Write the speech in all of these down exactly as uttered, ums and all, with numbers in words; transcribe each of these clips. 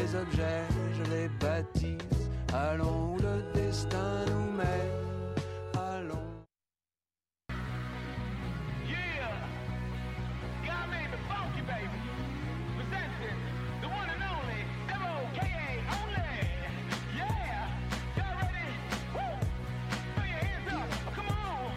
les objets, je les baptise. Allons où le destin nous mène, allons. Yeah, God made me funky, baby. Presenting the one and only M O K A only. Yeah, y'all ready? Woo! Throw your hands up, come on,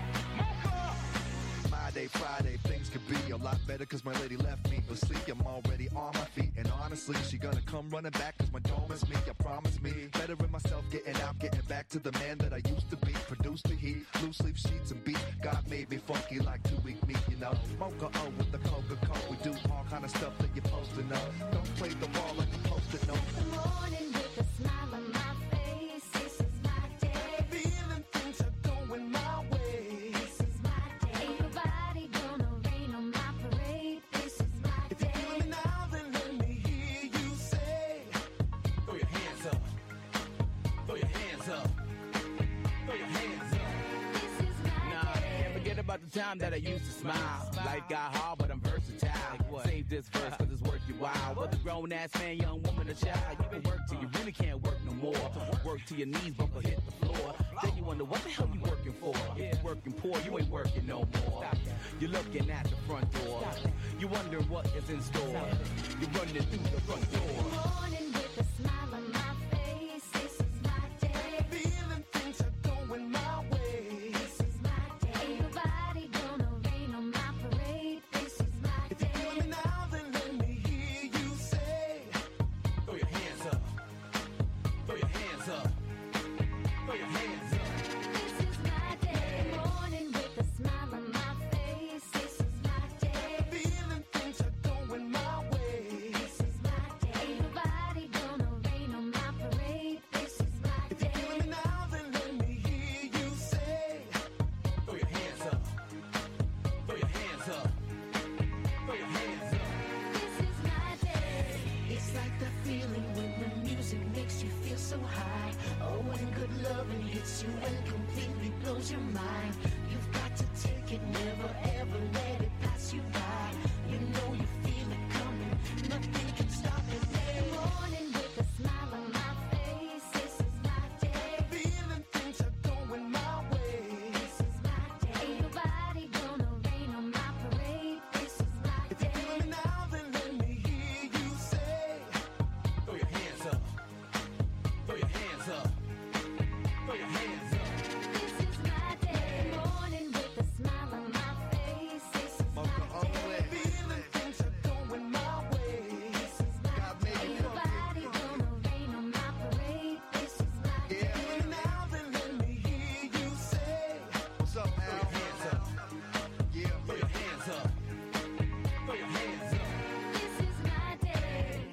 Mocha. My day, Friday, things could be a lot better cause my lady left me. But sleep, I'm already on my feet. And honestly, she gonna come running back cause my dome is me. I promise me, better in myself, getting out, getting back to the man that I used to be. Produce the heat, blue sleep sheets and beat. God made me funky like two week meat, you know. Mocha O with the Coca-Cola. We do all kind of stuff that you're supposed to know. Don't play the ball like you're supposed to know. Good morning with a smile on my face. This is my day. Feeling things are going my way. This is my day. Ain't nobody gonna rain on my parade. This is my If day. you're feeling now, then let me hear you say. Throw your hands up. Throw your hands up. Throw your hands up. This is my Nah, day. can't forget about the time that I used to smile. Life got hard, but I'm versatile. Save this verse, cause it's worth your while. Whether grown ass man, young woman, or child, you can work till you really can't work no more. Work till your knees bumper hit the floor. Then you wonder, what the hell you working for? If you working poor, you ain't working no more. You're looking at the front door. You wondering what is in store. You're running through the front Good door. morning with a smile on my face. This is my day. Feeling things are going my way. This is my day. Ain't nobody gonna rain on my parade. This is my If you're feeling day. now, then let me hear you say. Throw your hands up. Throw your hands up. Throw your hands up. This is my day. Good morning with a smile on my face. This is my day. Feeling things are going my way. This is my day. Ain't nobody gonna rain on my parade. This is my If you're day. feeling now, then let me hear you say. Throw your hands up. Throw your hands up. Throw your hands up. This is my day. It's like the feeling when the music makes you feel so high. Oh, when good loving hits you and completely blows your mind. You've got to take it, never ever let it pass you by. You know you feel it coming, nothing can stop it. Good morning with a smile on my face. This is my day. Feeling things are going my way. This is my day. Ain't nobody gonna rain on my parade. This is my If you're day. feeling now, then let me hear you say. Throw your hands up. Throw your hands up. Throw your hands up. This is my day. Good morning with a smile on my face. This is my day. Feeling things are going my way. This is my God day. made Ain't me funky. nobody gonna rain on my parade. This is my Yeah. day. Feeling now, then let me hear you say. What's up, Throw your hands up. Yeah. Throw your hands up. Throw your hands up. This is my day.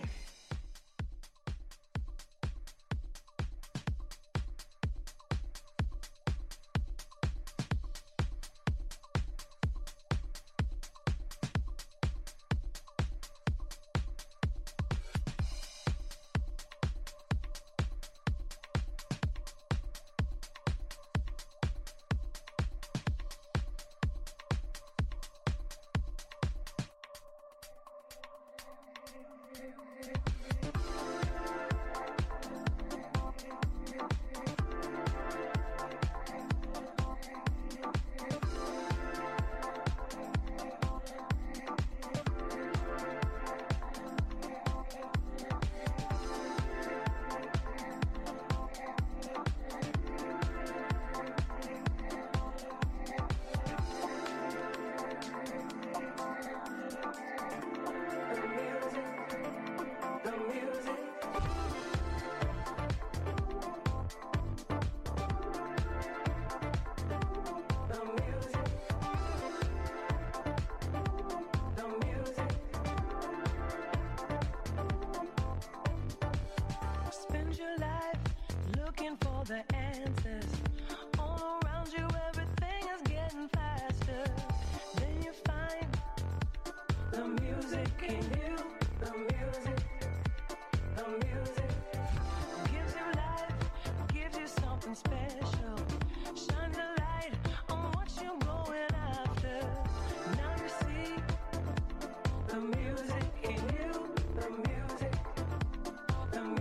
Spend your life looking for the answers. All around you, everything is getting faster. Then you find the music in you. The music, the music gives you life, gives you something special. Shines a light on what you're going after. Now you see the music in you. The music, the music.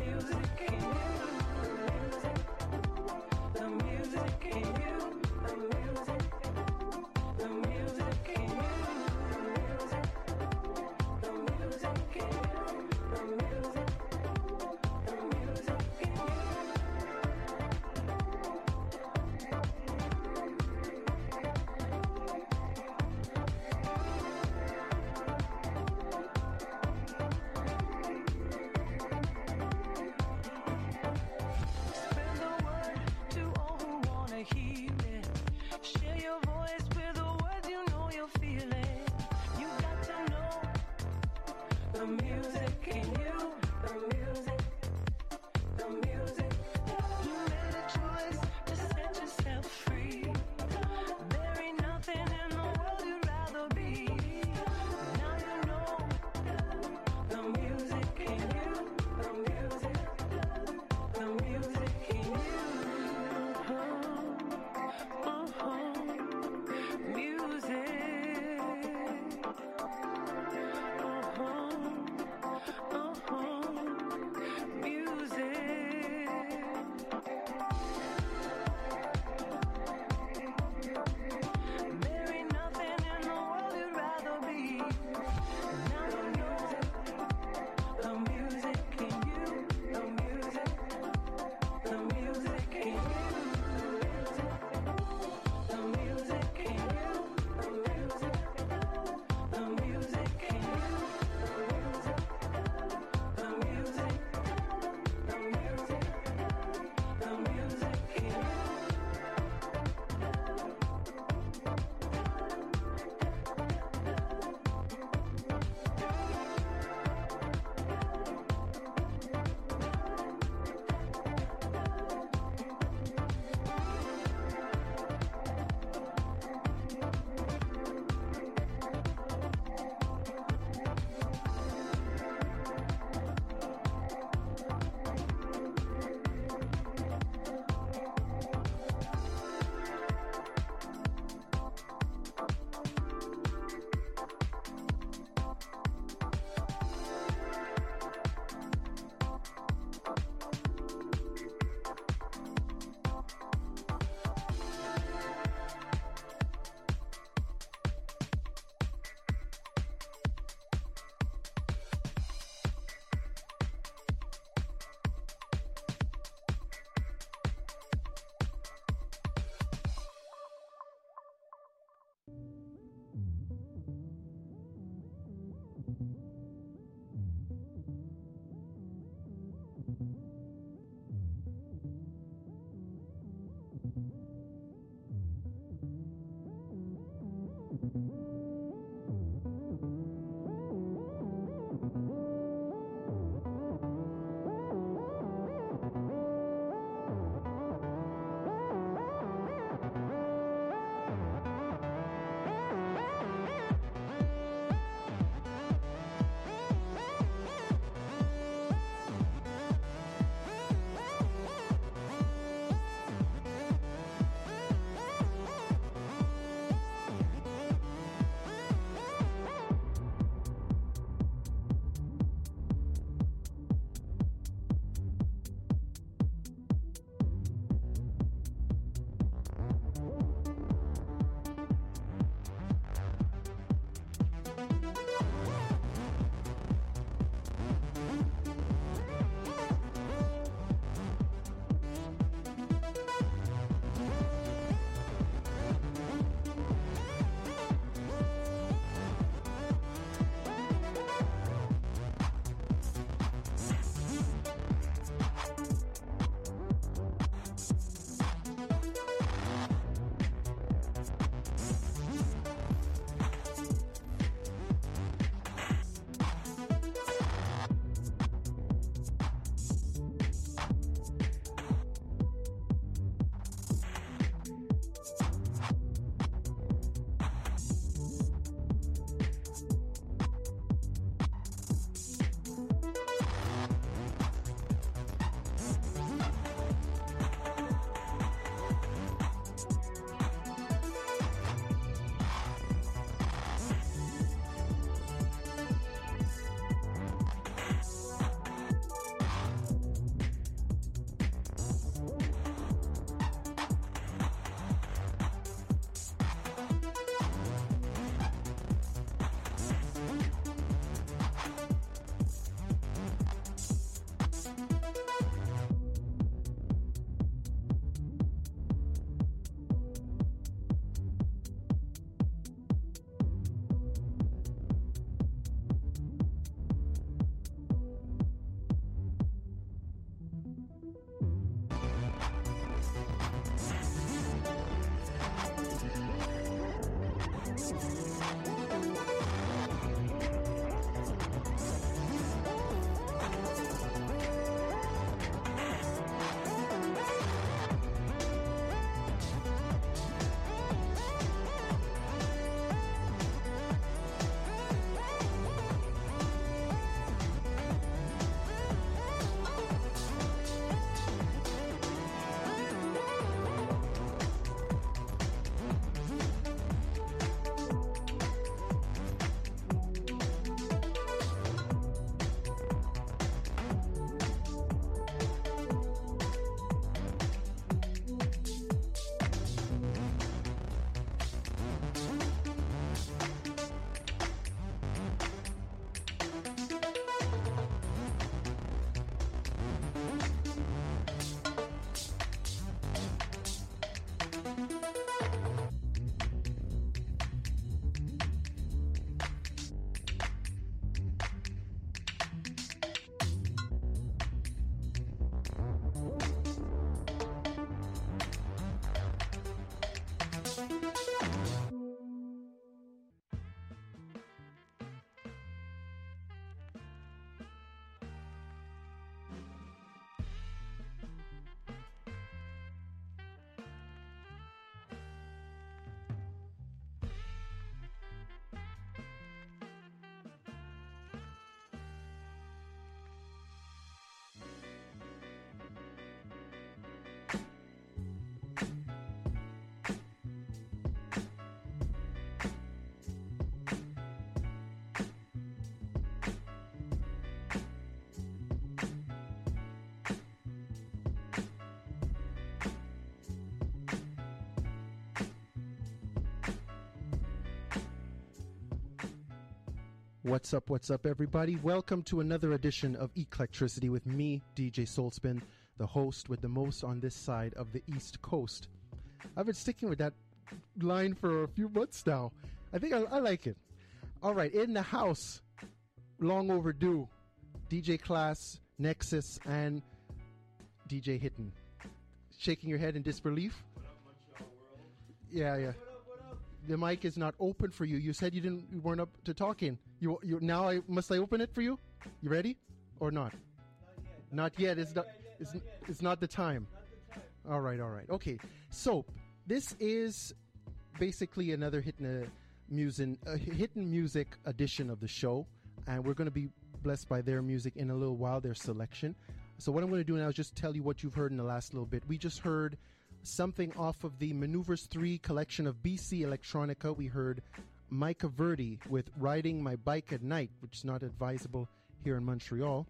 What's up, what's up, everybody? Welcome to another edition of Eclectricity with me, D J Soulspin, the host with the most on this side of the East Coast. I've been sticking with that line for a few months now. I think I, I like it. All right, in the house, long overdue. D J Class, Nexus, and D J Hitton. Shaking your head in disbelief? Yeah, yeah. The mic is not open for you. You said you didn't. You weren't up to talking. You, you now. I must I open it for you? You ready or not? Not yet. Not yet. It's not. It's, it's not the time. All right. All right. Okay. So this is basically another Hitton uh, music, uh, Hitton music edition of the show, and we're going to be blessed by their music in a little while. Their selection. So what I'm going to do now is just tell you what you've heard in the last little bit. We just heard something off of the Maneuvers three collection of B C Electronica. We heard Micah Verdi with Riding My Bike at Night, which is not advisable here in Montreal.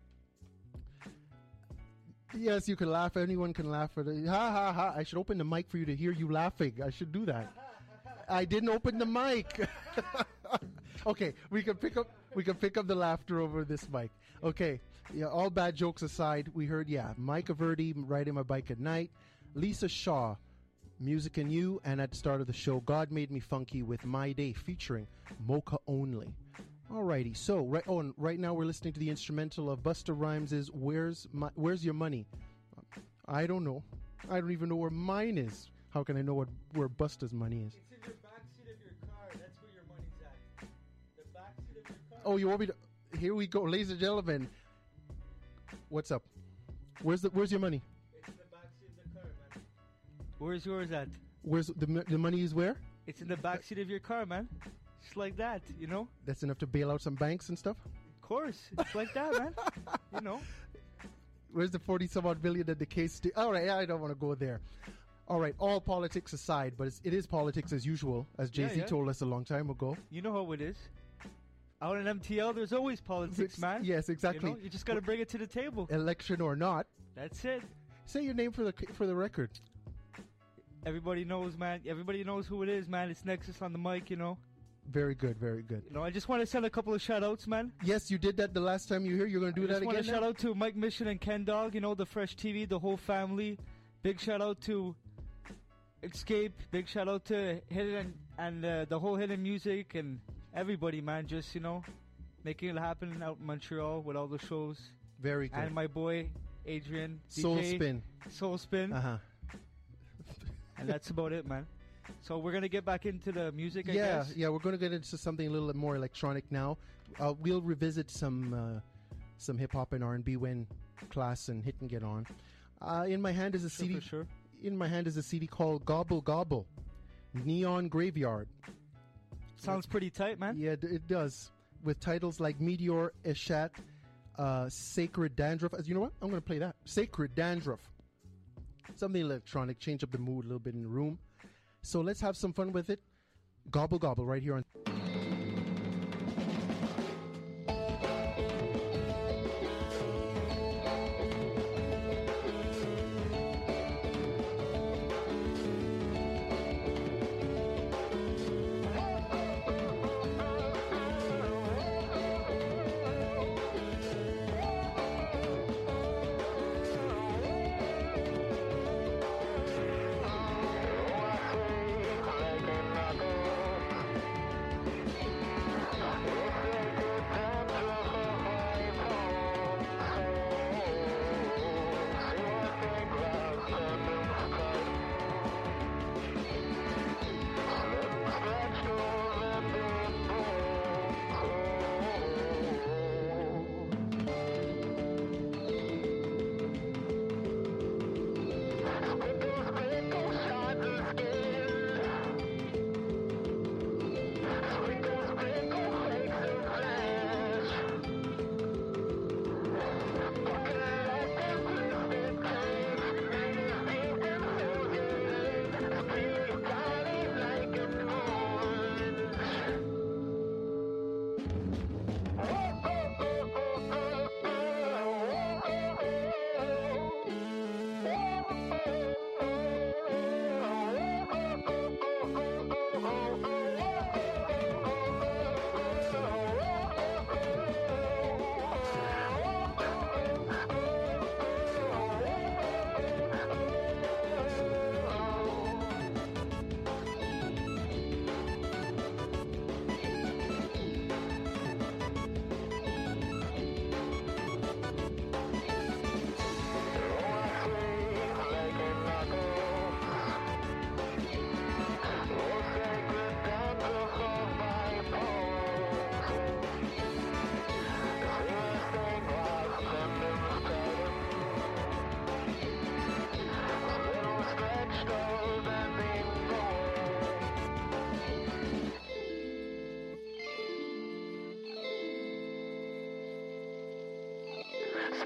Yes, you can laugh. Anyone can laugh at it. Ha ha ha. I should open the mic for you to hear you laughing. I should do that. I didn't open the mic. Okay, we can pick up we can pick up the laughter over this mic. Okay. Yeah, all bad jokes aside, we heard yeah, Micah Verdi, Riding My Bike at Night. Lisa Shaw, Music and You, and at the start of the show, God Made Me Funky with My Day featuring Mocha Only. Alrighty, so right oh, and right now we're listening to the instrumental of Busta Rhymes' Where's My, Where's Your Money? I don't know. I don't even know where mine is. How can I know what where Busta's money is? It's in your backseat of your car. That's where your money's at. The backseat of your car. Oh, you want me to? Here we go, ladies and gentlemen. What's up? Where's the Where's your money? Where's yours at? Where's the the money is where? It's in the backseat of your car, man. Just like that, you know? That's enough to bail out some banks and stuff? Of course. It's like that, man. You know? Where's the forty some odd billion that the case... St- all right, I don't want to go there. All right, all politics aside, but it's, it is politics as usual, as Jay-Z yeah, yeah. told us a long time ago. You know how it is. Out in M T L, there's always politics, man. Yes, exactly. You know? You just got to bring it to the table. Election or not. That's it. Say your name for the for the record. Everybody knows, man. Everybody knows who it is, man. It's Nexus on the mic, you know. Very good, very good. You know, I just want to send a couple of shout-outs, man. Yes, you did that the last time you were here. You're going to do I that again I just want now? to shout out to Mike Mission and Ken Dog, you know, the Fresh T V, the whole family. Big shout-out to Escape. Big shout-out to Hidden and uh, the whole Hidden Music and everybody, man. Just, you know, making it happen out in Montreal with all the shows. Very good. And my boy, Adrian. Soul D J, Spin. Soul Spin. Uh-huh. And that's about it, man. So we're going to get back into the music, I yeah, guess. Yeah, we're going to get into something a little more electronic now. Uh, we'll revisit some uh, some hip-hop and R and B when Class and Hit and get on. Uh, in my hand is a Sure, C D. for sure. In my hand is a C D called Gobble Gobble, Neon Graveyard. Sounds pretty tight, man. Yeah, d- it does. With titles like Meteor, Eshat, uh, Sacred Dandruff. As you know what? I'm going to play that. Sacred Dandruff. Something electronic, change up the mood a little bit in the room. So let's have some fun with it. Gobble Gobble right here on...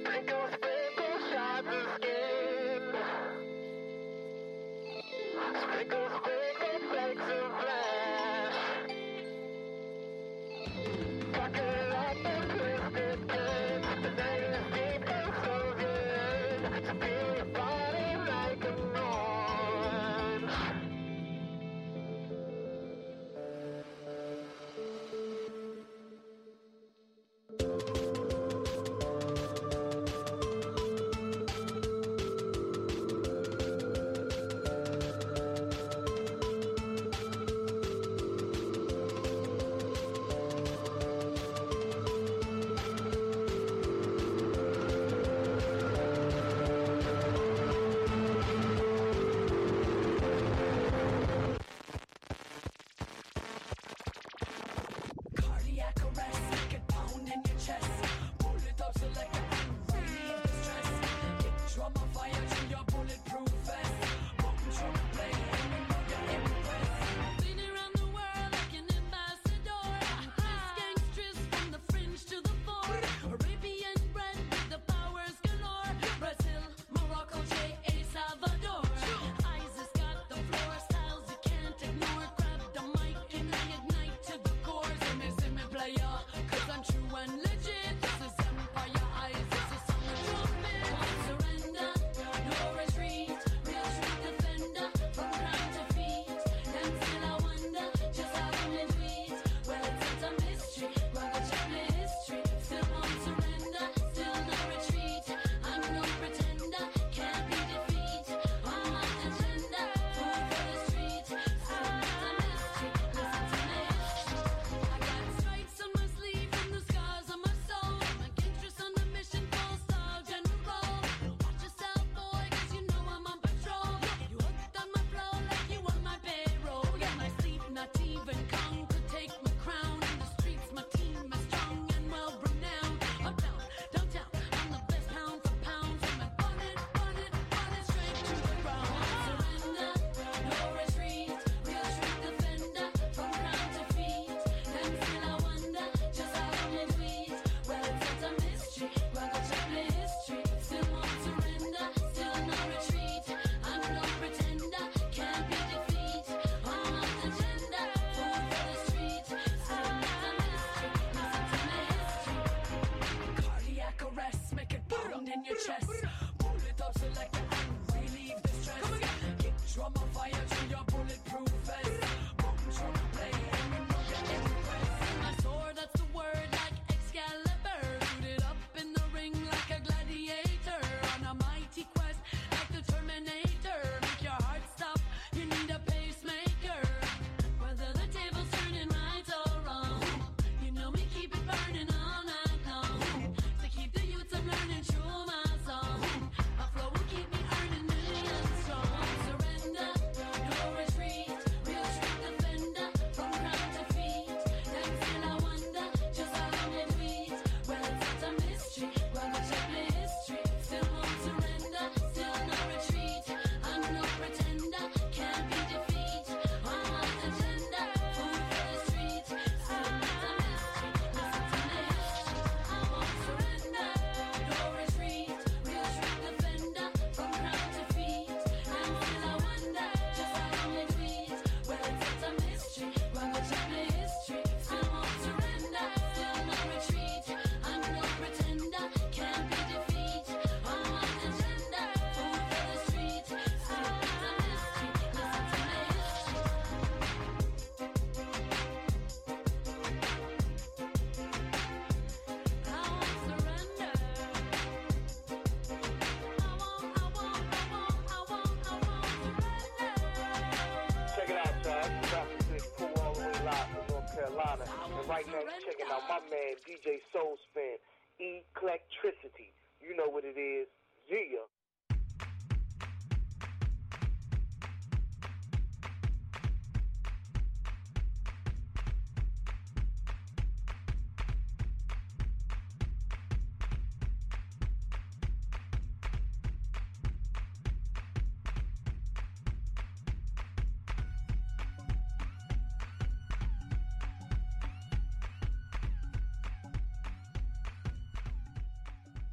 Sprinkle, sprinkle, shards of skin. Sprinkle, sprinkle, flakes of flesh. Buckle up and twisted pins. The night is deep and so good. To feel your body like an orange. Cardiac arrest, make it pound in your chest. Pull it up selector and relieve the stress. Kick drum of fire to your bulletproof vest. Button drum play and you know you're impressed. Been around the world like an ambassador. This gangstress from the fringe to the fore. Arabian bread with the powers galore. Brazil, Morocco, J A Salvador. ISIS got the floor, styles you can't ignore. Grab the mic and I ignite to the core. See me, see me player, cause I'm true and legit. This is Empire Eyes, this is on the trumpet. Won't surrender, no retreat. Real true defender, from crown to feet. Them still I wonder, just how them they tweet. Well, it's a mystery, well, the chapter history. Still won't surrender, still no retreat. I'm no pretender, can't be defeat. On my agenda, food for the street. Still not a mystery, listen to my history. I got stripes on my sleeve from the scars on my soul. My gangsters on a mission, full style general. Watch yourself, boy, cause you know I'm on patrol. You hooked on my flow like you on my payroll. Yeah, my sleep, not even Kong could take my crown. In the streets, my team is strong and well renowned. Uptown, downtown, I'm the best pound for pound. So I bun it, bun it, bun it straight to the ground. Surrender, no retreat. Real true defender, from crown to feet. Them still I wonder, just how them they tweet. Well, it's a mystery, well, the chapter history. Still won't surrender, still no retreat. I'm no pretender, can't be defeat. On my agenda, food for the street. Still not a mystery, listen to my history. Cardiac arrest, make it pound in your chest. Pull it up selector and relieve the stress. Kick drum of fire to your bulletproof vest. Button drum play and you know you're impressed. My sword, that's the word, like Excalibur. Suited up in the ring like a gladiator. On a mighty quest like the Terminator. Make your heart stop, you need a pacemaker. Whether the table's turning right or wrong, you know me keep it burning all night long. To keep the youths I'm learning through my song. My flow will keep me earning millions strong. Surrender, no retreat. Real true defender, from crown to feet. Them still I wonder, just how long they tweet. Well, it's a mystery, well, the chapter history. Still won't surrender, still no retreat. I'm no pretender, can't be defeat. On my agenda, food for the street. Still not a mystery, listen to my history. I won't surrender, no retreat. Real true defender, from crown to feet. And still I wonder, just how long they tweet. Well, it's a mystery, well, the chapter history. Still won't surrender, still no retreat. I'm no pretender, can't be defeat. On my agenda, food for the street. Still not a mystery, listen to my history. I won't surrender. I won't, I won't, I won't, I won't, I won't surrender. Check it out, y'all. It's Doctor Six Cool all the way live from North Carolina. And right now you're checking out my man D J Soul Spin, Eclectricity. You know what it is. Yeah.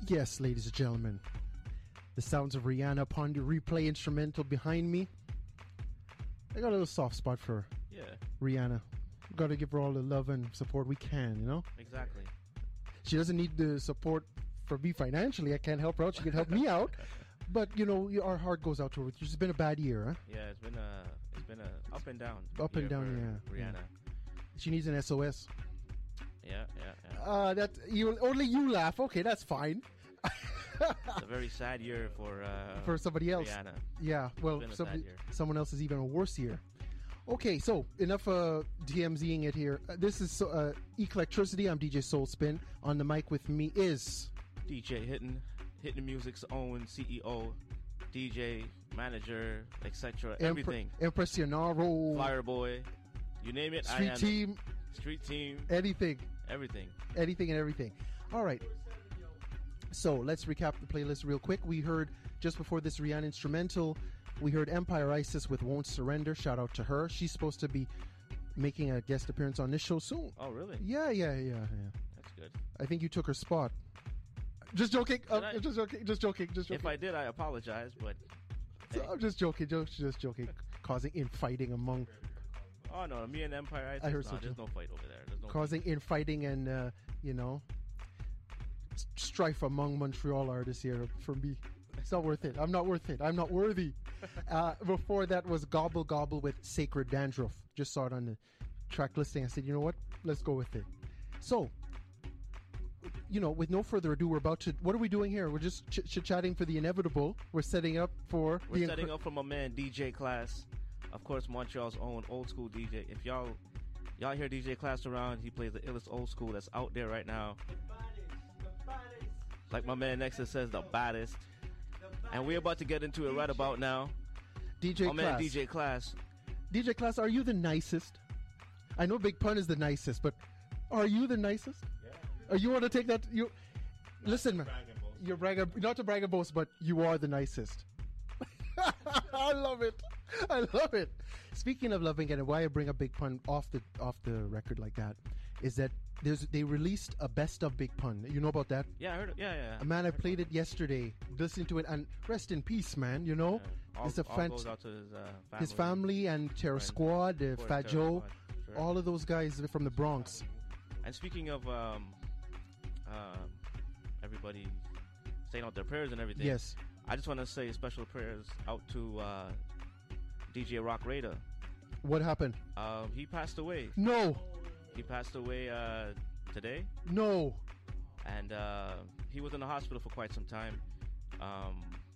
Yes, ladies and gentlemen, the sounds of Rihanna upon the replay instrumental behind me. I got a little soft spot for Yeah, Rihanna. Got to give her all the love and support we can, you know? exactly. She doesn't need the support from me financially. I can't help her out. She can help me out. But, you know, y- our heart goes out to her. It's been a bad year, huh? Yeah, it's been a it's been a up and down. Up and year down, for yeah, Rihanna. She needs an S O S. Yeah, yeah, yeah. Uh, that you only you laugh. Okay, that's fine. It's a very sad year for uh, For somebody else. Rihanna. Yeah, well, been a somebody, sad year. someone else is even a worse year. Okay, so enough uh, DMZing it here. Uh, this is uh, Eclectricity. I'm D J Soul Spin. On the mic with me is D J Hitting, Hitting Music's own C E O, D J, manager, et cetera. Everything. Impressionaro, Flyer boy, you name it. I Street am Team, Street team, anything, everything. anything and everything. All right. So let's recap the playlist real quick. We heard just before this Rihanna instrumental, we heard Empire Isis with Won't Surrender. Shout out to her. She's supposed to be making a guest appearance on this show soon. Oh, really? Yeah, yeah, yeah, yeah. That's good. I think you took her spot. Just joking. Uh, I? just joking. Just joking. Just joking. If I did, I apologize, but So I'm just joking. Just, just joking. Causing infighting among, oh no, me and Empire Isis, I heard no, so there's too. no fight over there. There's no causing infighting and uh, you know, s- strife among Montreal artists here. For me, it's not worth it. I'm not worth it. I'm not worthy. Uh, before that was Gobble Gobble with Sacred Dandruff. Just saw it on the track listing. I said, you know what? Let's go with it. So, you know, with no further ado, we're about to. What are we doing here? We're just ch- ch- chatting for the inevitable. We're setting up for We're the setting incre- up for my man D J Class, of course, Montreal's own old school D J. If y'all y'all hear D J Class around, he plays the illest old school that's out there right now. Like my man Nexus says, the baddest. And we're about to get into it right about now. D J My man Class. D J Class. D J Class, are you the nicest? I know Big Pun is the nicest, but are you the nicest? Yeah. Are you want to take that? You listen, man. You're bragging, not to brag and boast, but you are the nicest. I love it. I love it. Speaking of loving it, and why I bring up Big Pun off the off the record like that is that there's they released a best of Big Pun. You know about that? Yeah, I heard it. Yeah, yeah. Uh, Man, I played it yesterday. Listened to it, and rest in peace, man. You know, All, it's a all fant- goes out to his, uh, family. his family and Terror friends. Squad, uh, Of course, Fat Terror Joe, Squad, sure. all of those guys from the Bronx. And speaking of um, um, everybody saying out their prayers and everything, Yes. I just want to say special prayers out to uh, D J Rock Raider. What happened? Um, he passed away. No, He passed away uh, today, no. and uh, he was in the hospital for quite some time um,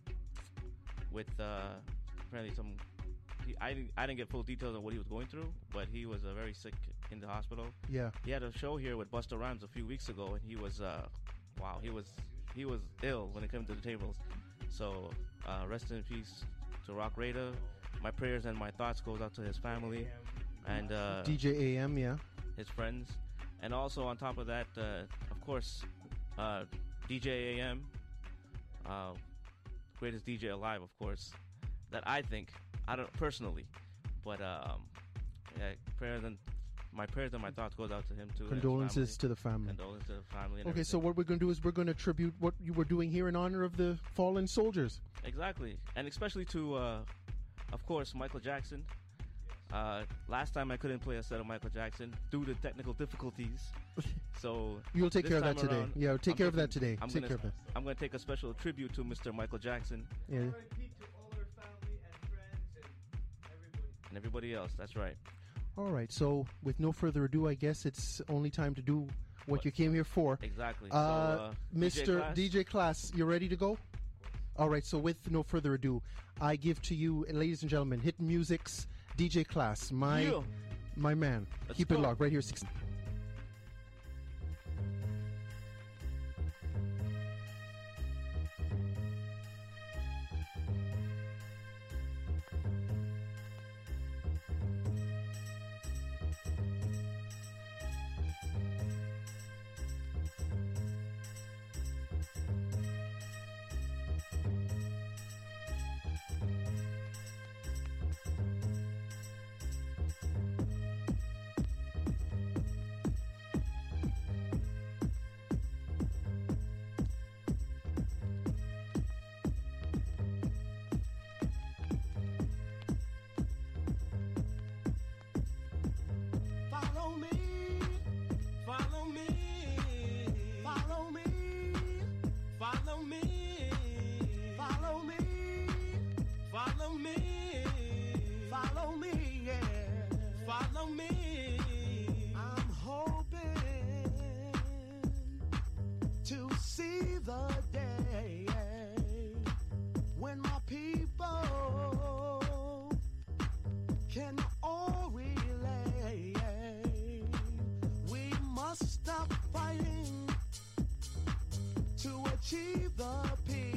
with uh, apparently some. He, I didn't, I didn't get full details on what he was going through, but he was uh, very sick in the hospital. Yeah. He had a show here with Busta Rhymes a few weeks ago, and he was, uh, wow, he was he was ill when it came to the tables. So uh, rest in peace to Rock Raider. My prayers and my thoughts goes out to his family and uh, D J A M, yeah. his friends, and also on top of that, uh, of course, uh, D J A M, uh, greatest D J alive, of course. That I think, I don't personally, but um, yeah, prayers and my prayers and my thoughts goes out to him too. and his Condolences family. to the family. Condolences to the family. And Okay, so everything. what we're going to do is we're going to tribute what you were doing here in honor of the fallen soldiers. Exactly, and especially to, uh, of course, Michael Jackson. Uh, last time I couldn't play a set of Michael Jackson due to technical difficulties. So You'll take this care of that time today. around, Yeah, take I'm care of that taking- today. I'm Take gonna, care of that. I'm going to take a special tribute to Mister Michael Jackson Yeah. R I P to all our family and friends and everybody. and everybody else. That's right. All right. So, with no further ado, I guess it's only time to do what, What? you came here for. Exactly. Uh, so, uh, Mister Class? D J Class, you ready to go? All right. So, with no further ado, I give to you, ladies and gentlemen, Hit Music's D J Class, my Yeah. my man. Let's Keep go. it locked right here. six-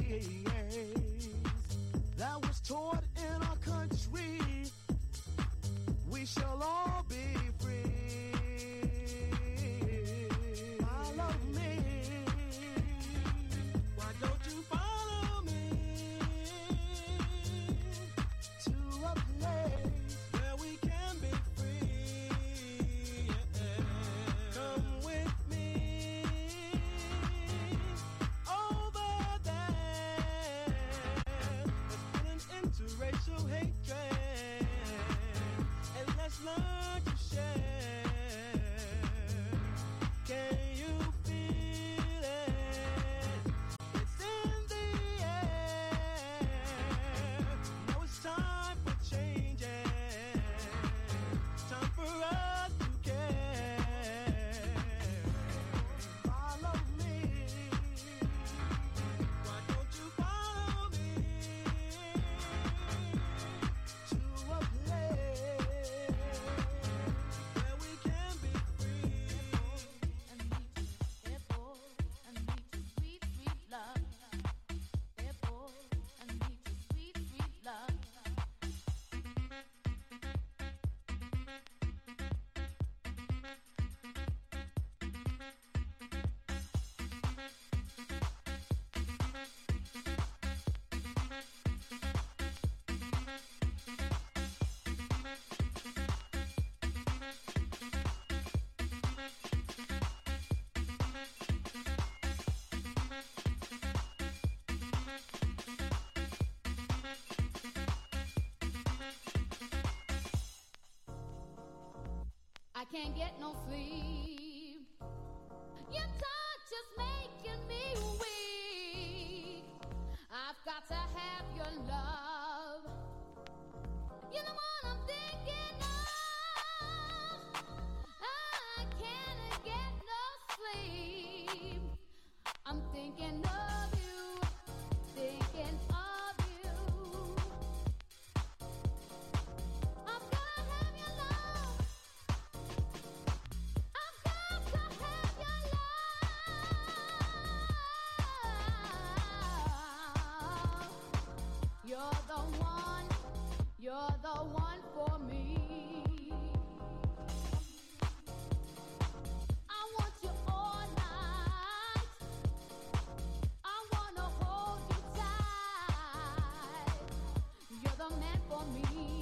that was taught in our country. We shall all be free. Follow me. Why don't you follow me to a place where we can be free? Yeah. Come with me over there. Let's put an end to racial hatred, and let's learn to share. Can you feel it? It's in the air. Now it's time for changes. Time for us to care. Follow me. Why don't you follow me to a place where we can be free? Sweet, sweet love. Therefore, I need to sweet, sweet love. I can't get no sleep. Your touch is making me weak. I've got to have your love. You're the one I'm thinking of. I can't get no sleep. I'm thinking of you, thinking of you. I've got to have your love. I've got to have your love. You're the one, you're the one for me. I want you all night. I wanna hold you tight. You're the man for me.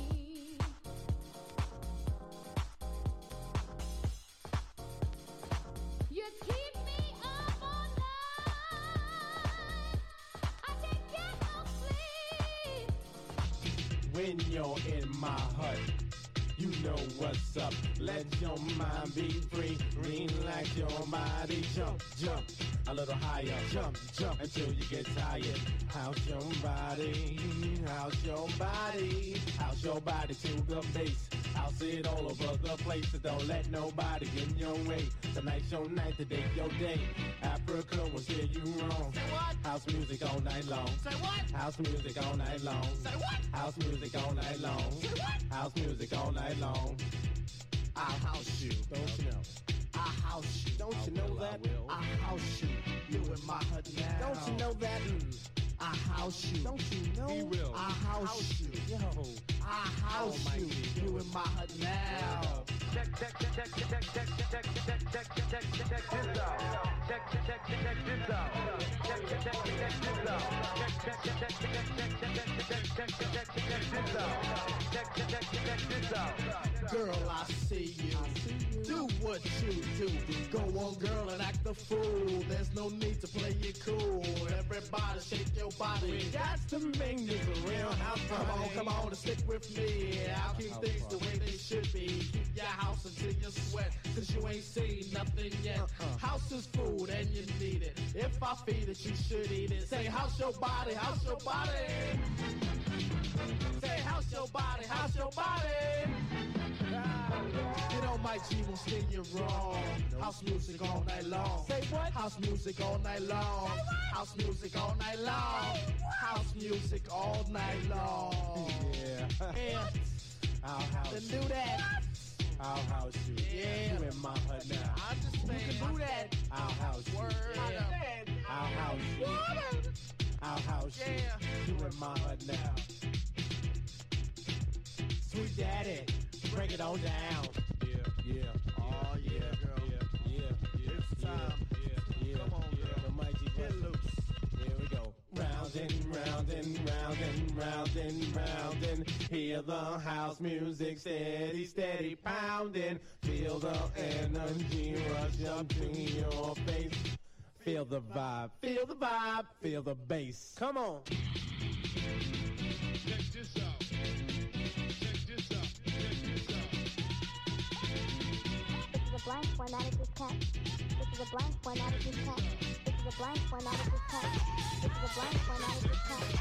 You keep me up all night. I can't get no sleep. When you're in my hut, you know what's up. Let your mind be free. Relax your body. Jump, jump a little higher. Jump, jump until you get tired. How's your body? How's your body? How's your body to the base? I'll see it all over the place. So don't let nobody get in your way. Tonight's your night, today your day. Africa will steer you wrong. Say what? House music all night long. Say what? House music all night long. Say what? House music all night long. Say what? House music all night long. I'll house you. Don't you know? I'll house you. Don't you know that? I'll house you. You in my hut now. Don't you know that? I'll house you. Don't you know? Be real. I'll house you. Yo. I'll house you. You in my hut now. Check, check, check, check, check, check, check, check, check, check, check, check this out. Check, check, check, check, check this out. Check, check, check, check, this out. Check, check, check, check, check, check, check, check, check, check, check, check this out. Check, check, check, check this out. Girl, I see you. Do what you do. Go on, girl, and act the fool. There's no need to play it cool. Everybody shake your body. That's the main is a real house Come on, come on and stick with me. I'll keep things the way they should be. Keep your house until you sweat, cause you ain't seen nothing yet. House is food and you need it. If I feed it, you should eat it. Say, house your body, house your body. Say, house your body, house your body. You know my G will steer you wrong. House music all night long. Say what? House music all night long. House music all night long. House music all night long. Yeah. Yeah. I'll house Then you. do that. I'll house you. Yeah. You in my hut now. I understand. You can do that. I'll house you. Word. Yeah. I'll house you. I'll house Oh shit, you in my hood now. Sweet daddy, break it on down. Yeah, yeah. Oh yeah, girl. Yeah, yeah, yeah. It's time. Yeah, yeah. Come on, yeah. girl. The mighty Get Buster. loose. Here we go. Round and round and round and round and round and hear the house music steady, steady pounding. Feel the energy rush up to your face. Feel the vibe, feel the vibe, feel the bass. Come on. Check this out. Check this out. Check this out. This is a blank formatted discount. This is a blank formatted discount. This is a blank formatted discount. This is a blank formatted discount.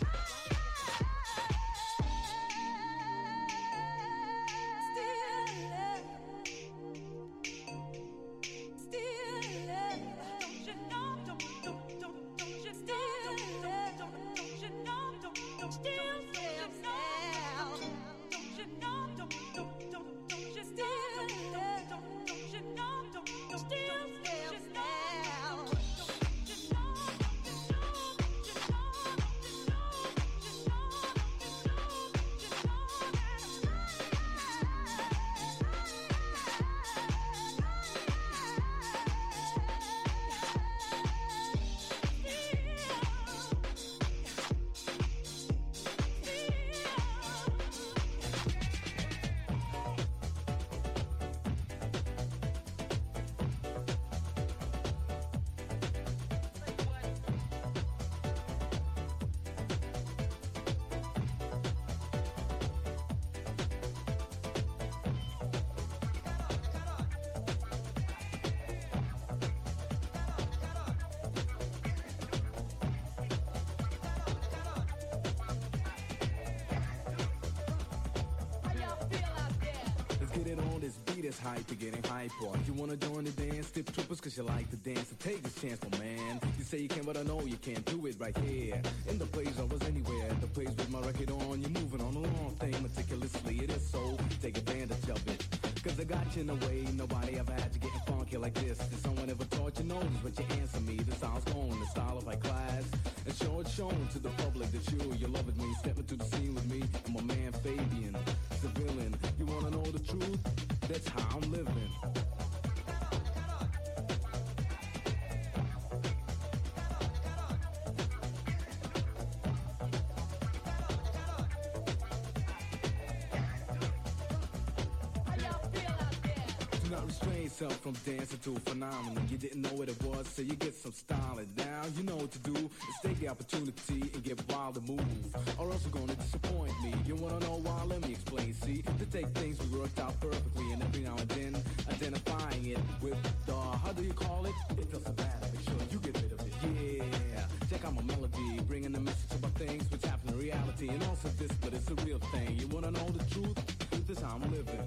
It's hype, you're getting hyper. You wanna join the dance? Tip troopers cause you like to dance. So take this chance, my man. You say you can, but I know you can't do it right here. In the place I was anywhere, the place with my record on. You're moving on the wrong thing meticulously. It is so, take advantage of it. Cause I got you in a way nobody ever had you getting funky like this. If someone ever taught you notice what you answer me. The style's gone, the style of my class. And show it shown to the public that you, you love it when you step into the scene with me. And my man Fabian, civilian. You wanna know the truth? That's how I'm living. Do not restrain yourself from dancing to a phenomenon. You didn't know what it was, so you get some styling. Now you know what to do. Is take the opportunity and get wild and move. Or else you're gonna disappoint me. You wanna know why? Let me explain. See, to take things we worked out perfectly, and every now and then identifying it with the, how do you call it? It doesn't matter. Make sure you get rid of it. Yeah. Check out my melody, bringing the message about things which happen in reality, and also this, but it's a real thing. You wanna know the truth? This is how I'm living.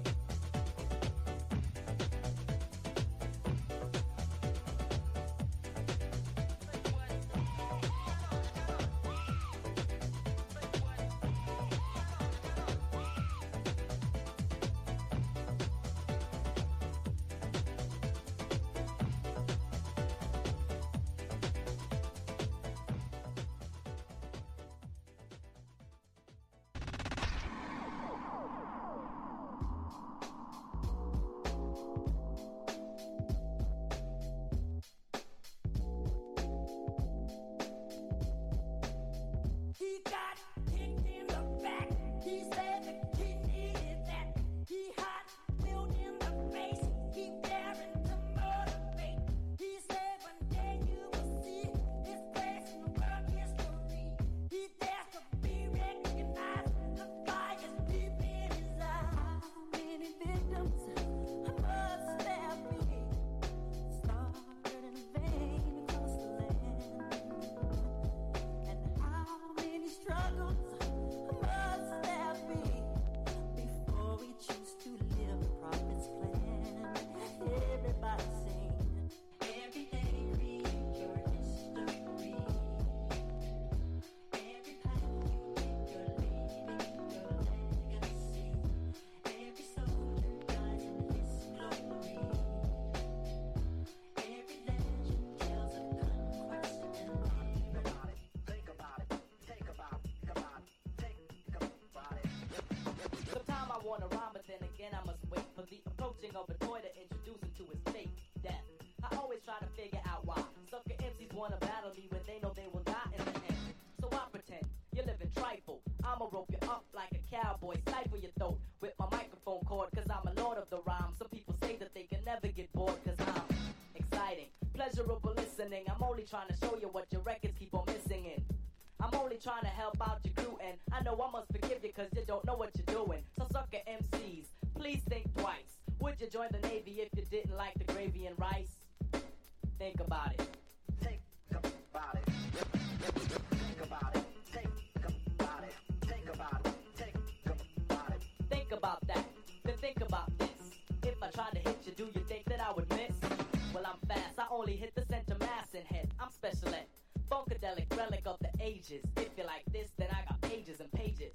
and I must wait for the approaching of a toy to introduce him to his fate, death. I always try to figure out why sucker M Cs wanna battle me when they know they will die in the end. So I pretend you live in trifle. I'ma rope you up like a cowboy, stifle your throat with my microphone cord, cause I'm a lord of the rhyme. Some people say that they can never get bored, cause I'm exciting, pleasurable listening. I'm only trying to show you what your records keep on missing in. I'm only trying to help out your crew, and I know I must forgive you cause you don't know what you're doing. So sucker M Cs, please think twice. Would you join the Navy if you didn't like the gravy and rice? Think about it. Think about it. Think about it. Think about it. Think about it. Think about it. Think about that. Then think about this. If I tried to hit you, do you think that I would miss? Well, I'm fast. I only hit the center mass and head. I'm special ed. Funkadelic relic of the ages. If you like this, then I got pages and pages.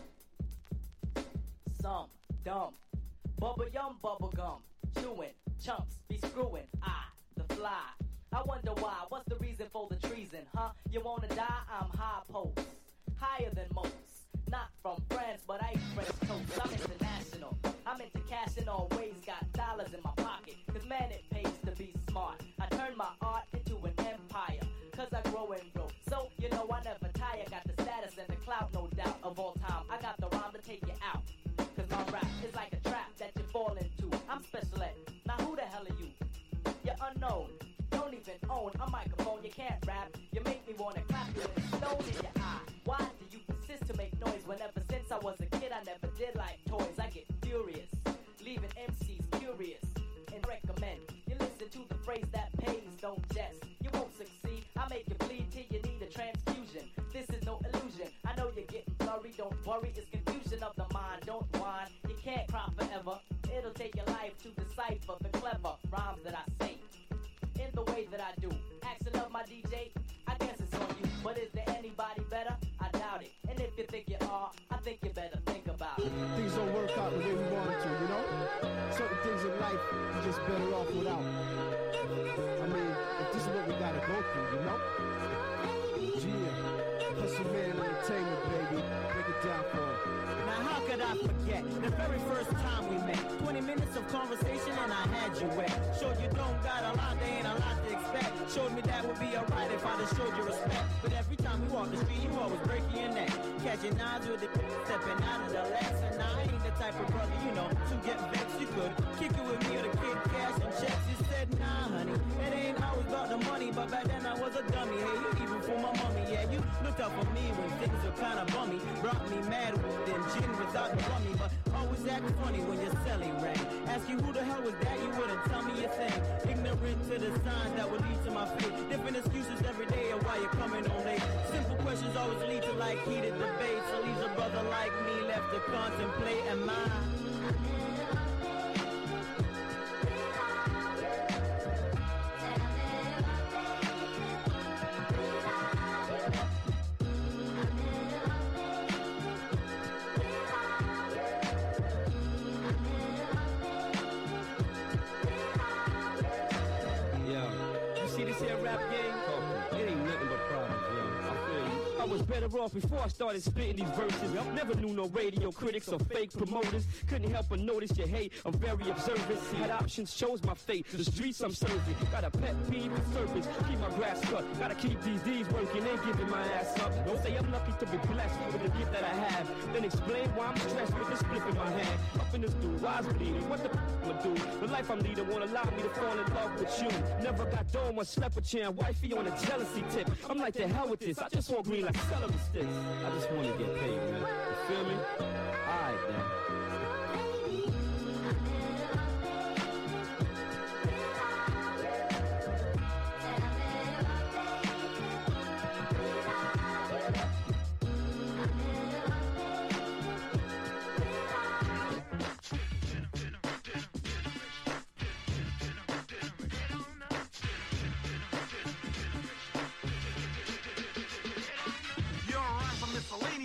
Some dumb. Bubble yum, bubble gum. Chewing. Chunks. Be screwing. I. The fly. I wonder why. What's the reason for the treason, huh? You wanna die? I'm high post, higher than most. Not from France, but I eat French toast. I'm international. I'm into cash and always got dollars in my pocket. Cause man, it pays to be smart. I turn my art into an empire. Cause I grow and grow. So, you know, I never tire. Got the status and the clout, no doubt, of all time. I got the rhyme to take you out. Cause my rap is like a trap that you fall into. I'm special ed. Now who the hell are you? You're unknown, don't even own a microphone, you can't rap. You make me wanna clap you with a stone in your eye. Why do you persist to make noise when ever since I was a kid I never did like toys? I get furious, leaving M Cs curious. And recommend you listen to the phrase that pays, don't jest. You won't succeed, I make you bleed till you need a transfusion. This is no illusion, I know you're getting blurry, don't worry, it's confusion of the mind. Don't whine, you can't cry forever. It'll take your life to decipher the clever rhymes that I say in the way that I do. Action of my D J, I guess it's on you. But is there anybody better? I doubt it. And if you think you are, I think you better think about it. Things don't work out the way we want it to, you know? Certain things in life, you're just better off without. I mean, if this is what we gotta go through, you know? Yeah. Hustle Man Entertainment, baby. Break it down for him. Now how could I forget the very first time we met? twenty minutes of conversation and I had you wet. Showed you don't got a lot, there ain't a lot to expect. Showed me that would be alright if I just showed you respect. But every time we walk the street, you always breaking your neck. Catching eyes with the stepping out of the legs. And I ain't the type of brother, you know, to get vexed. You could kick it with me or the kid cash and checks. You said, nah, honey, it ain't always about the money. But back then I was a dummy. Hey, you even for my mommy, yeah, you looked out for me when things were kinda bummy. Brought me mad with them gin without the rummy. But always act funny when your celly rang. Ask you who the hell was that, you wouldn't tell me a thing. Ignorant to the signs that would lead to my fate. Different excuses every day of why you're coming on late. Simple questions always lead to like heated debates. So leaves a brother like me left to contemplate. Am I? Was better off before I started spitting these verses. Never knew no radio critics or fake promoters. Couldn't help but notice your hate. I'm very observant. Had options, chose my fate. The streets I'm serving. Got a pet peeve with serpents. Keep my grass cut. Gotta keep these D's working and giving my ass up. Don't say I'm lucky to be blessed with the gift that I have. Then explain why I'm stressed with this flip in my hand. Up in this dude, why I'm bleeding. What the f I'ma do? The life I'm leading won't allow me to fall in love with you. Never got dome or slept with you and wifey on a jealousy tip. I'm like, the hell with this. I just want green like celery sticks. I just want to get paid, man. You feel me? Alright, man.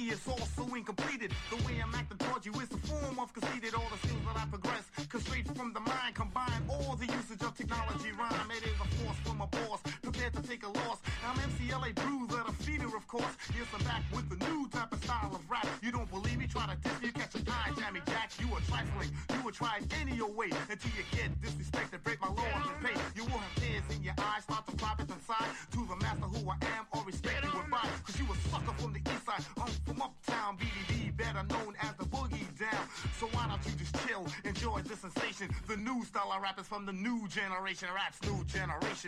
me is also incompleted. The way I'm acting towards you is a form of conceited. All the skills that I progress, cause straight from the mind, combine all the usage of technology rhyme. It is a force from a boss, prepared to take a loss. I'm M C L A Bruiser, the feeder, of course. Yes, I'm back with the new type of style of rap. You don't believe me? Try to diss me, you catch a eye, Jammy Jack. You are trifling, you will try it any old way until you get disrespected, break my laws and pay. You will have tears in your eyes, start to pop it inside to the master who I am, or respect you goodbye. Cause you a sucker from the east side, I'm from uptown, B D D, better known as the Boogie Down. So why don't you just chill, enjoy this sensation? The new style of rap is from the new generation, rap's new generation.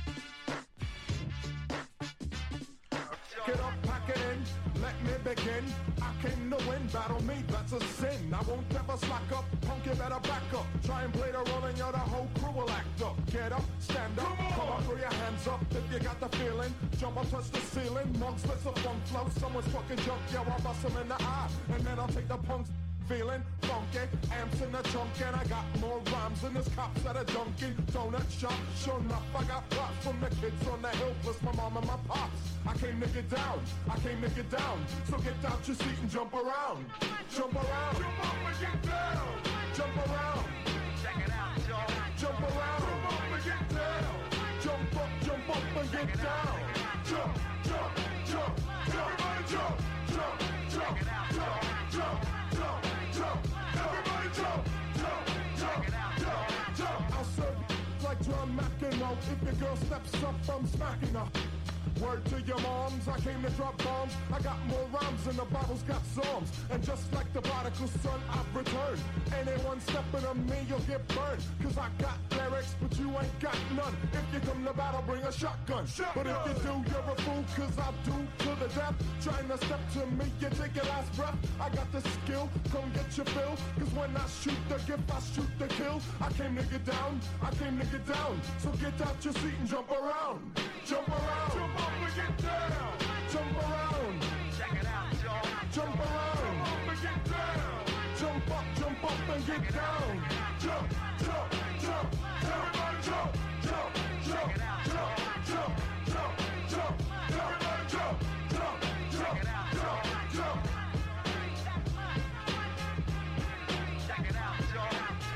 Get up, pack it in, let me begin. I came to win, battle me, that's a sin. I won't ever slack up, punk, you better back up. Try and play the role and you're the whole crew will act up. Get up, stand up, come on, throw your hands up if you got the feeling. Jump up, touch the ceiling, monks, let's a funk flow. Someone's fucking jump, yo, I'll bust them in the eye. And then I'll take the punks. Feeling funky, amps in the trunk, and I got more rhymes than this cops at a Dunkin' Donut shop. Sure enough, I got props from the kids on the hill, plus my mom and my pops. I came to get down, I came to get down. So get out your seat and jump around, jump around, jump up and get down, jump around. Check it out, y'all. Jump around, jump up and get down, jump up, jump up and get down, jump, jump, jump, jump, everybody jump, jump, jump, jump, jump, jump. Jump, everybody jump, jump, jump, jump, jump. I'll serve you like drum McEnroe. If your girl steps up, I'm smacking her. Word to your moms, I came to drop bombs. I got more rhymes than the Bible's got psalms. And just like the prodigal son, I've returned. Anyone stepping on me, you'll get burned. Cause I got lyrics, but you ain't got none. If you come to battle, bring a shotgun. shotgun. But if you do, you're a fool, cause I do to the death. Trying to step to me, you take your last breath. I got the skill, come get your fill. Cause when I shoot the gift, I shoot the kill. I came to get down, I came to get down. So get out your seat and jump around. Jump around. Jump up and get down. Jump around. Check it out, y'all. Jump around. Jump up and get down. Jump up, jump up and get down. Jump, jump, jump. Everybody jump, jump, jump, jump, jump, jump, jump. Everybody jump, jump, jump, jump, jump. Check it out, y'all.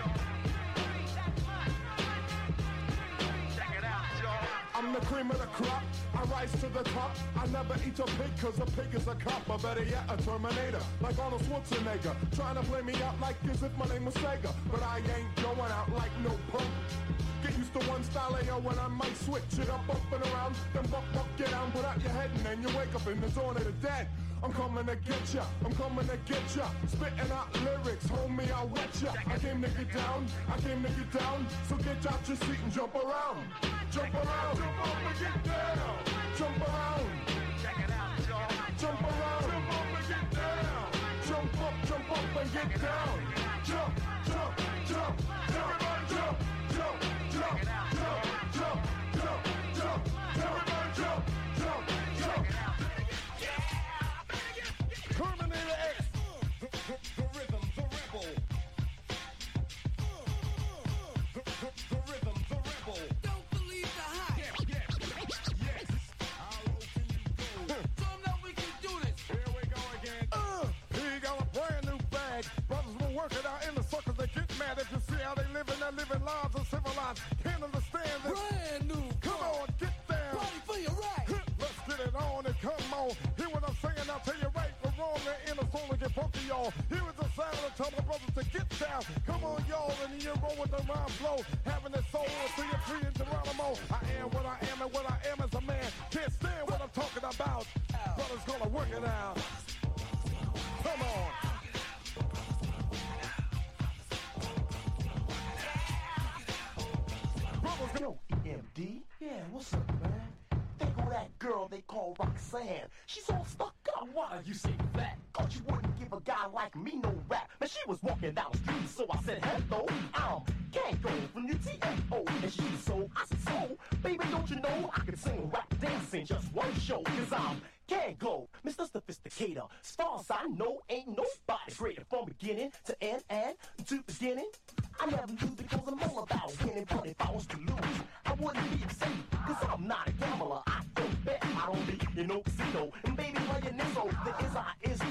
Check it out, y'all. I'm the cream of the crop, I rise to the top. I never eat a pig cause a pig is a cop, or better yet a Terminator, like Arnold Schwarzenegger. Trying to play me out like as if my name was Sega, but I ain't going out like no punk. Get used to one style A O when I might switch it up, up and around. Then buck, buck, get down, put out your head and then you wake up in the zone of the dead. I'm coming to get ya, I'm coming to get ya. Spitting out lyrics, homie, I'll wet ya. I came to get down, I came to get down. So get out your seat and jump around. Jump around, jump up and get down. Jump around. Check it out, y'all. Jump around, jump up and get down. Jump up, jump up and get down. Jump, jump, jump. Everybody jump, jump, jump, jump, jump, jump, jump. Everybody jump, jump, jump. Terminator X. The, the, the rhythm, the rebel. The, the, the rhythm, the rebel. Don't believe the hype. Yes, yes, yes. How low can you go? Show them that we can do this. Here we go again. Uh, he got a brand new bag. Brothers will work it out in the suckers. They get mad if you see how they living. They're living lives of civilized. Can't understand this. Brand new. Come on, get down. Party for your right. Let's get it on and come on. Hear what I'm saying? I'll tell you right or wrong. They're in the soul and get funky, y'all. Here is the sound of tell my brothers to get down. Come on, y'all, and you roll with the rhyme flow. Having it soul until you're free in Geronimo. I am what I am and what I am as a man. Can't stand what I'm talking about. Brothers gonna work it out. Come on. Brothers go. Yo, M D? Yeah, what's up, man? Think of that girl they call Roxanne. She's all stuck up. Why you say that? Cause you wouldn't give a guy like me no rap. Man, she was walking down the street, so I said, hello, I'm Kango from U T A O. And she so, I said, so, baby, don't you know I can sing, rap, dance in just one show. Cause I'm Kango, Mister Sophisticator. As far as I know, ain't nobody greater from beginning to end and to beginning. I never lose because I'm all about winning, but if I was to lose, I wouldn't be upset, cause I'm not a gambler. I don't bet, I don't be in no casino. And baby, while you're nizzo, the is I is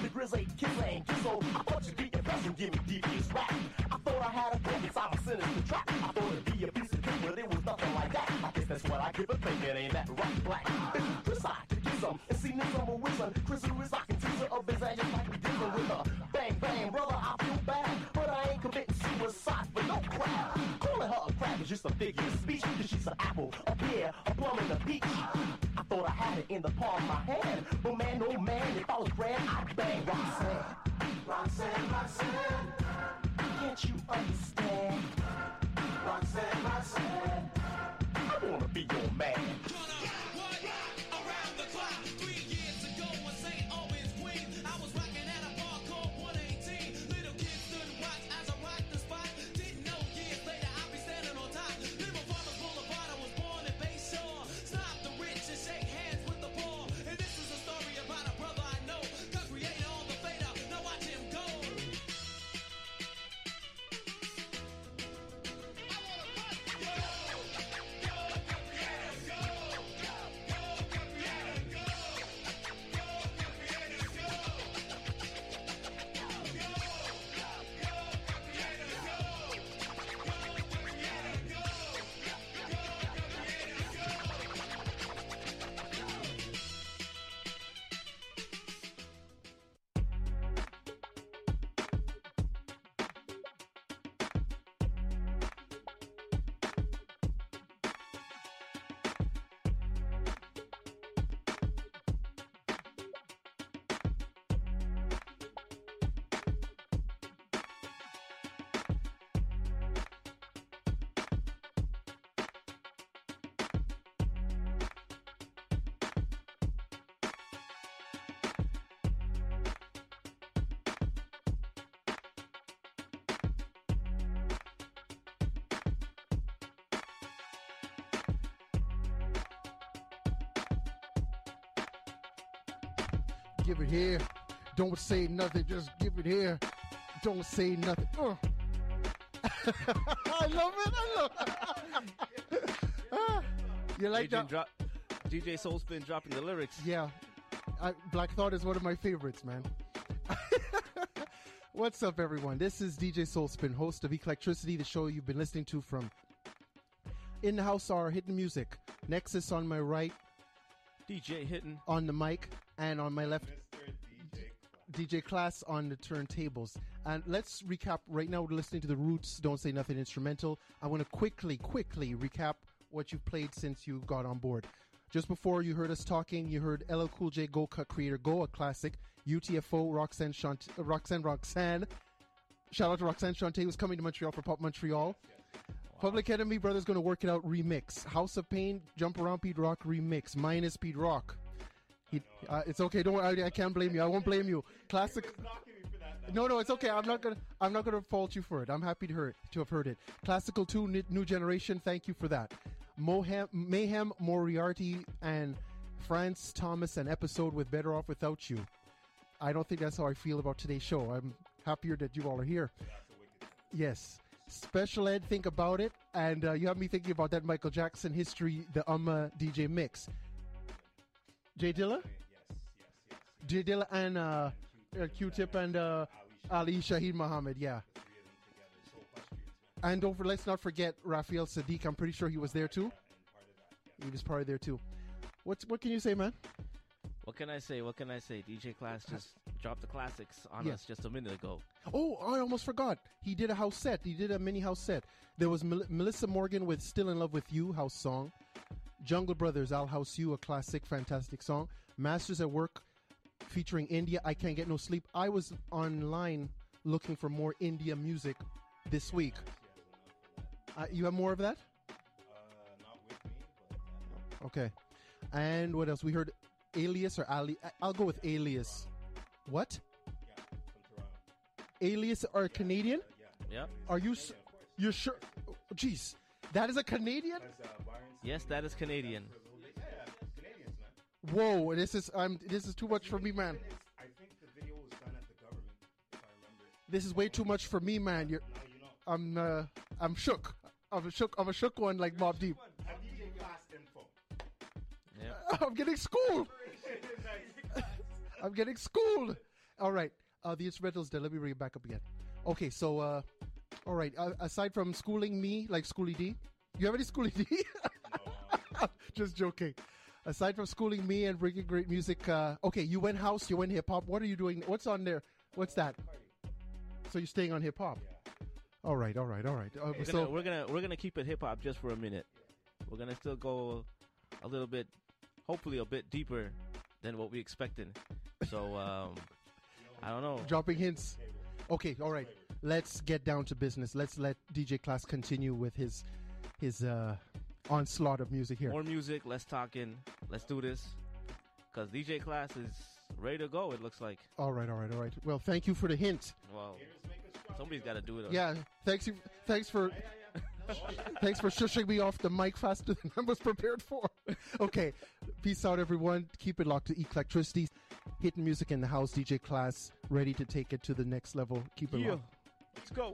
give a think it ain't that right black. It's precise to get some and see niggas on wisdom. Chris who is rocking teaser of his ass just like we dealing with her. Bang bang, brother, I feel bad, but I ain't committing suicide for no crap. Calling her a crap is just a figure of speech, cause she's an apple, a pear, a plum, and a peach. I thought I had it in the palm of my hand, but man, oh man, if I was grand, I'd bang Roxanne. Roxanne, Roxanne, can't you understand? Roxanne, Roxanne, I wanna be your man. Around the clock, three years ago in Saint Owens, Queens, I was rocking at a bar called one eighteen. Little kids stood and watched as I rocked the spot. Didn't know years later I'd be standing on top. Little Farmers Boulevard, I was born in Bayshore. Stop the rich and shake hands with the poor. And this is a story about a brother I know. Got created on the fader, now watch him go. Give it here. Don't say nothing. Just give it here. Don't say nothing. Oh. I love it. I love it. Ah, you like Agent that? Drop, D J Soulspin dropping the lyrics. Yeah. I, Black Thought is one of my favorites, man. What's up, everyone? This is D J Soulspin, host of Eclectricity, the show you've been listening to from In the House are Hidden Music. Nexus on my right. D J Hitting. On the mic. And on my left, D J Class on the turntables. And let's recap. Right now, we're listening to the Roots, Don't Say Nothing instrumental. I want to quickly, quickly recap what you've played since you got on board. Just before you heard us talking, you heard L L Cool J, Go Cut Creator Go, a classic. U T F O, Roxanne, Shant- uh, Roxanne, Roxanne. Shout out to Roxanne Shante, who's coming to Montreal for Pop Montreal. Public Enemy, Brothers Gonna Work It Out remix. House of Pain, Jump Around Pete Rock remix. Minus Pete Rock. He, uh, it's okay. Don't worry. I, I can't blame you. I won't blame you. Classic. No, no, it's okay. I'm not gonna. I'm not gonna fault you for it. I'm happy to hear to have heard it. Classical two, New, new Generation. Thank you for that. Mohem, Mayhem, Moriarty, and France Thomas. An episode with Better Off Without You. I don't think that's how I feel about today's show. I'm happier that you all are here. Yes. Special Ed, Think About It, and uh, you have me thinking about that Michael Jackson history, the Umma D J mix. Jay Dilla? Yes, yes, yes. Jay Dilla and uh, uh, Q-Tip and uh, Ali Shaheed Muhammad, yeah. And don't, let's not forget Raphael Sadiq. I'm pretty sure he was there too. He was part of there too. What's, what can you say, man? What can I say? What can I say? D J Class just dropped the classics on Yeah. us just a minute ago. Oh, I almost forgot. He did a house set. He did a mini house set. There was Mel- Melissa Morgan with Still in Love with You, house song. Jungle Brothers, I'll House You, a classic, fantastic song. Masters at Work featuring India, I Can't Get No Sleep. I was online looking for more India music this week. Uh, you have more of that? Okay. And what else? We heard Alias or Ali. I- I'll go with Alias. What? Alias are Canadian? Yeah. Are you? S- you're sure? Oh, jeez, that is a Canadian? Yes, that is Canadian. Whoa! This is I'm. This is too much for me, man. I think the video was done at the government, if I remember. This is way too much for me, man. You're. I'm. Uh, I'm shook. I'm a shook. I'm a shook one like Mobb Deep. I'm getting schooled. I'm getting schooled. All right. Uh, the instrumental's done. Let me bring it back up again. Okay, so, uh, all right. Uh, aside from schooling me, like Schooly D, you have any Schooly D? Just joking. Aside from schooling me and bringing great music, uh, okay, you went house, you went hip hop. What are you doing? What's on there? What's that? So you're staying on hip hop? All right, all right, all right. Uh, We're so gonna, we're gonna we're gonna keep it hip hop just for a minute. We're gonna still go a little bit, hopefully a bit deeper than what we expected. So um, I don't know. dropping hints. Okay, all right. Let's get down to business. Let's let D J Class continue with his his uh, onslaught of music here. More music, less talking. Let's do this. Because D J Class is ready to go, it looks like. All right, all right, all right. Well, thank you for the hint. Well, somebody's got to do it. Yeah, thanks you. Thanks for thanks for shushing me off the mic faster than I was prepared for. Okay, peace out, everyone. Keep it locked to Eclectricity. Hitting music in the house. D J Class ready to take it to the next level. Keep it Yeah. locked. Let's go.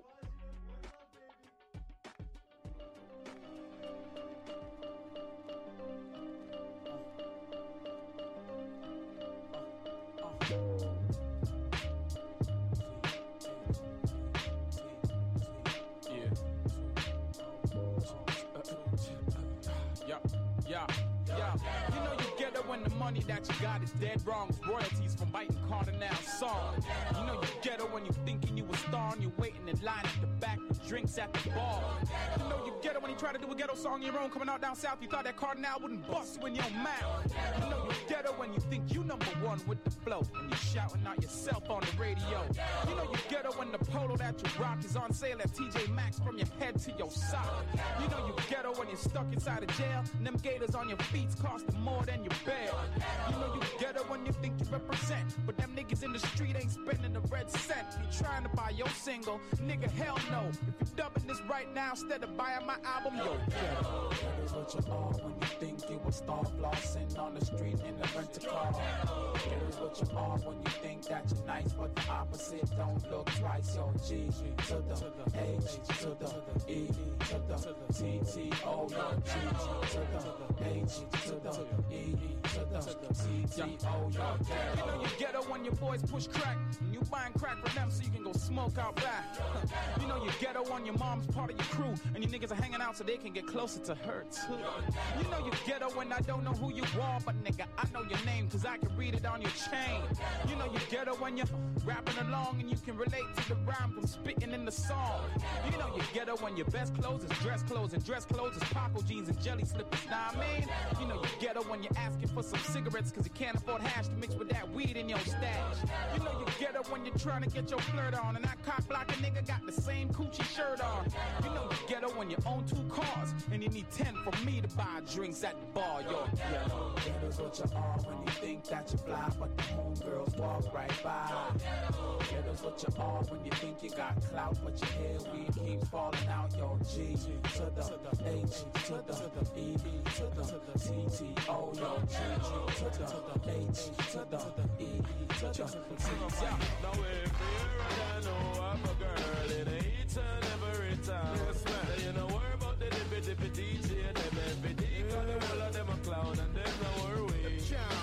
Yeah, yeah, yeah. You know you get it when the money that you got is dead wrong. Royalties from biting Cardinal song. You know you get it when you thinking you a star and you're waiting in line at the back with drinks at the bar. You know you get it when you try to do a ghetto song your own coming out down south. You thought that Cardinal wouldn't bust you in your mouth. You know you get it when you think you number one with the flow and you're shouting out yourself on the radio. You know you get it when the polo that you rock is on sale at T J Maxx from your head to your sock. You know you get it when you're stuck inside a jail and them gators on your feet costing more than your bail. You know you get it when you think you represent, but them niggas in the street ain't spending a red cent. You trying to buy your single, nigga, hell no. If you dubbing this right now instead of buying my album, yo, ghetto. Ghetto's what you are when you think you a star, flossing on the street in a rental car. Ghetto's what you are when you think that you're nice, but the opposite don't look twice. Yo, G to the H to the E to the T T O. Yo, G to the H to the E to the T T O. Yo, you know you ghetto when your boys push crack and you buying crack for them so you can go smoke out back. You know you ghetto when your mom's part of your crew and you niggas are hanging out so they can get closer to her too. You know you ghetto when I don't know who you are, but nigga I know your name cause I can read it on your chain. You know you ghetto when you're rapping along and you can relate to the rhyme from spitting in the song. You know you ghetto when your best clothes is dress clothes and dress clothes is Paco jeans and jelly slippers. Nah, I mean, you know you ghetto when you're asking for some cigarettes cause you can't afford hash to mix with that weed in your stash. You know you ghetto when you're trying to get your flirt on and that cock block a nigga got the same coochie shirt on. You know you ghetto when you own two cars and you need ten for me to buy drinks at the bar. Yo, ghetto. Ghetto's what you are when you think that you fly, but the homegirls walk right by. Ghetto's what you are when you think you got clout, but your hair weed keeps falling out. Yo, G to the H to the E to the T T O. Yo, G to the H to the E to the T T O. Now if you're know I'm a girl in each and every time. Yes, man. You know worry about the dippy dippy D J and them every day. Cause the whole of them a clown and them no worry.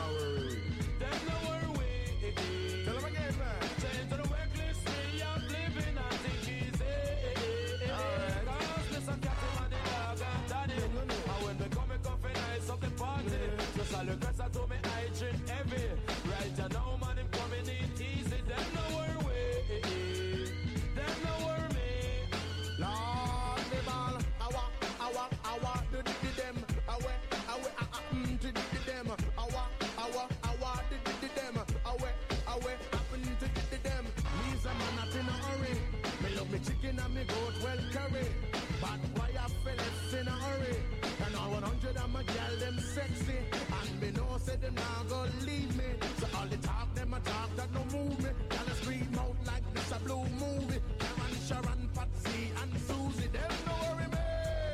Them no worry. Tell them again, man. Change to the workless way of living, I think easy. Alright. Cause listen, Captain and the dog and Danny. And when they come, they come for nice up the party. Just all the girls that told me I drink heavy. Right now, man, I'm coming in easy. Them no worry. Them no worry. Lord, the ball, I walk, I walk, I walk, do do them, I went, I went, I mm, to do them, I walk, I walk, I walk, do do them, I went, I went, happen to do them. Me's a man not in a hurry. Me love me chicken and me goat well curry, but why a fellas in a hurry? And all one hundred of my gal them sexy, and me know say them now go leave me. So all the talk them a talk that no move me. Gal a scream out like this a blue movie. Karen, Sharon, Patsy and Susie, them no worry me.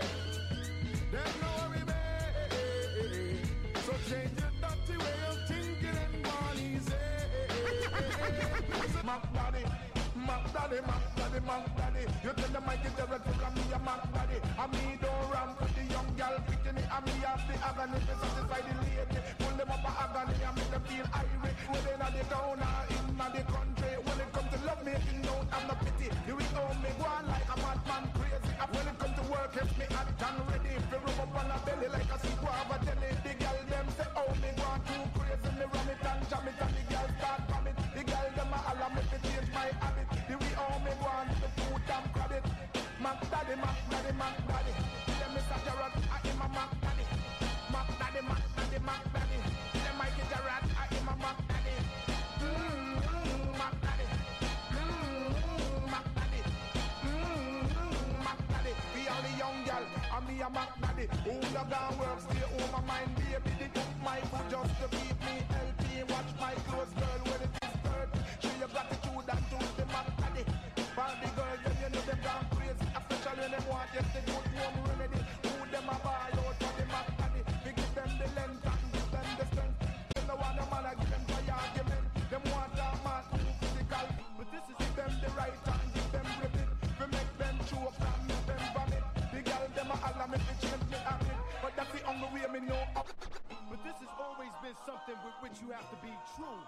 Them no worry me. So change your dirty way of thinking and go on easy. Mac Daddy, Mac Daddy, Mac Daddy, Mac Daddy. You tell the mic is the red full of me a Mac Daddy. And me don't run for the young girl picking it. And me have the agony to satisfy the lady. Pull them up a agony and make them feel irate. Whether in the town or in the country. When it comes to love making, don't have no pity. You will own me go on like a madman crazy. And when it comes to work, help me act and ready. If you rub up on a belly like a sea guava. Mac Daddy, Mac Daddy, Mac Daddy. Them Mister Gerard, I am a Mac Daddy. Mac Daddy, Mac Daddy, Mac Daddy. Them Mikey Gerard, I am a Mac Daddy. Mmm, Mac Daddy. Mmm, Mac Daddy. Mmm, Mac Daddy. We all the young gal, and me a Mac Daddy. Who the gone work, stay home and mind baby. They cook my food just to keep me healthy. Watch my clothes, girl, when it is dirty. Show your gratitude and to the Mac Daddy. For the girls, them you know them gone crazy. Especially when them want just the good home remedy. Who them a ball out for the Mac Daddy. We give them the length and give them the strength. Them no want no man a give them for your argument. Them want a man too physical. But this is give them the right and give them ribbit. We make them choke and make them vomit. The girl them a holler me fi change me habit. But that's the only way me know up. But this has always been something with which you have to be true.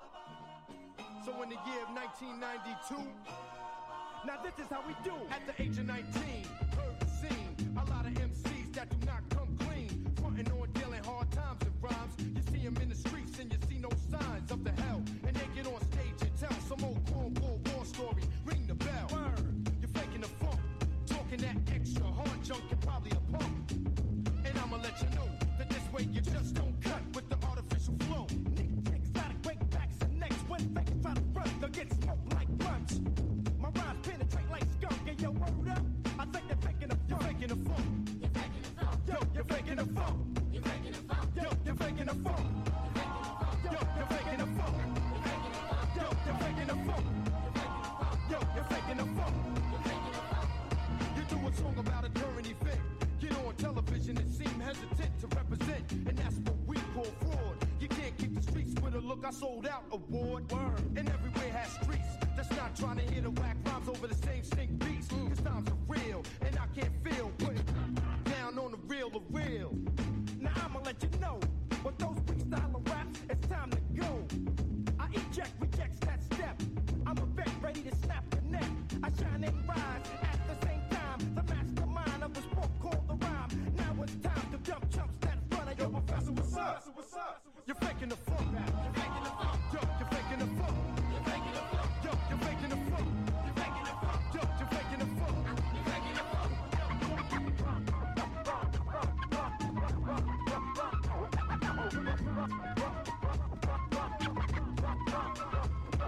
So in the year of nineteen ninety-two, now this is how we do. At the age of nineteen, heard the scene. A lot of M Cs that do not come clean. Frontin' on dealing hard times and rhymes. You see them in the streets and you see no signs of the hell. And they get on stage and tell some old cornball war story. Ring the bell. Word. You're faking the funk. Talking that extra hard junk, you're probably a punk. And I'ma let you know that this way you just don't cut with the artificial flow. Niggas gotta break backs and necks. When fakers try to front, they'll get smoked like punch. My rhymes penetrate like skunk. And yo, word up, I think they're faking the funk. You're faking the funk. You're faking the funk. Yo, you're faking the funk. You're faking the funk. Yo, you're faking the funk. Yo, you're faking the funk. Yo, you're faking the funk. Yo, you're faking the funk. You do a song about a current event. Get on television and seem hesitant to represent. And that's what we call fraud. You can't keep the streets with a look I sold out award. Word. And everywhere has streets that's not trying to hit a whack rhymes over the same stink beats. Cause times are real and I can't feel put down on the real the real. Now I'ma let you know what those freestyle raps, it's time to go. I eject, rejects that step. I'm a vet ready to snap the neck. I shine and rise at the same time. The mastermind of the sport called the rhyme. Now it's time to dump chumps that front of your professor. What's up? You're faking the